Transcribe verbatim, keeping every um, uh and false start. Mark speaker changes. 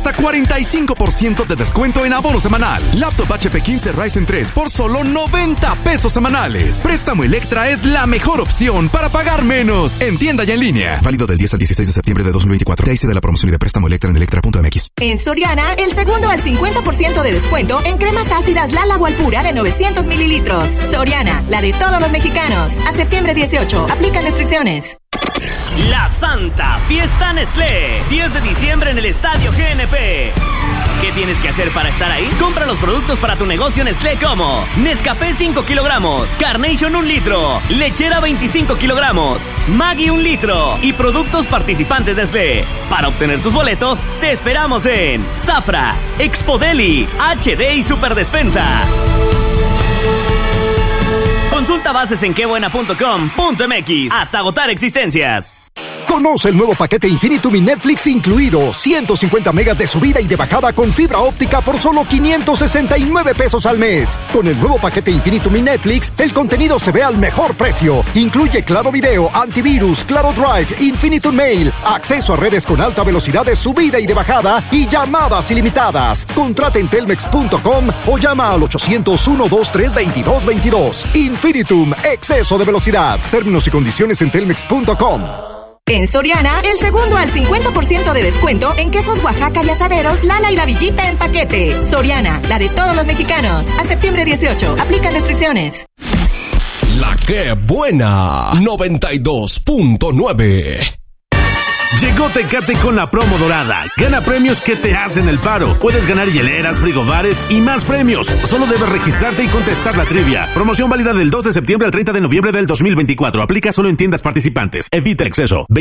Speaker 1: hasta cuarenta y cinco por ciento de descuento en abono semanal. Laptop H P quince Ryzen tres por solo noventa pesos semanales. Préstamo Electra es la mejor opción para pagar menos. En tienda y en línea. Válido del diez al dieciséis de septiembre de dos mil veinticuatro. De ahí de la promoción y de préstamo Electra en electra punto m x.
Speaker 2: En Soriana, el segundo al cincuenta por ciento de descuento en cremas ácidas Lala Walpura de novecientos mililitros. Soriana, la de todos los mexicanos. A septiembre dieciocho. Aplican restricciones.
Speaker 3: La Santa Fiesta Nestlé, diez de diciembre en el Estadio G N P. ¿Qué tienes que hacer para estar ahí? Compra los productos para tu negocio Nestlé como Nescafé cinco kilogramos, Carnation un litro, Lechera veinticinco kilogramos, Maggi un litro y productos participantes Nestlé. Para obtener tus boletos, te esperamos en Zafra, Expo Deli, H D y Superdespensa. Consulta bases en quebuena punto com punto m x hasta agotar existencias.
Speaker 4: Conoce el nuevo paquete Infinitum y Netflix incluido. ciento cincuenta megas de subida y de bajada con fibra óptica por solo quinientos sesenta y nueve pesos al mes. Con el nuevo paquete Infinitum y Netflix, el contenido se ve al mejor precio. Incluye Claro Video, Antivirus, Claro Drive, Infinitum Mail, acceso a redes con alta velocidad de subida y de bajada y llamadas ilimitadas. Contrata en telmex punto com o llama al ochocientos, ciento veintitrés, veintidós veintidós. Infinitum, exceso de velocidad. Términos y condiciones en telmex punto com.
Speaker 2: En Soriana, el segundo al cincuenta por ciento de descuento en quesos Oaxaca y asaderos Lala y La Villita en paquete. Soriana, la de todos los mexicanos. A septiembre dieciocho. Aplican restricciones.
Speaker 5: La que buena. noventa y dos punto nueve.
Speaker 6: Llegó Tecate con la promo dorada. Gana premios que te hacen el paro. Puedes ganar hieleras, frigobares y más premios. Solo debes registrarte y contestar la trivia. Promoción válida del dos de septiembre al treinta de noviembre del dos mil veinticuatro. Aplica solo en tiendas participantes. Evita el exceso.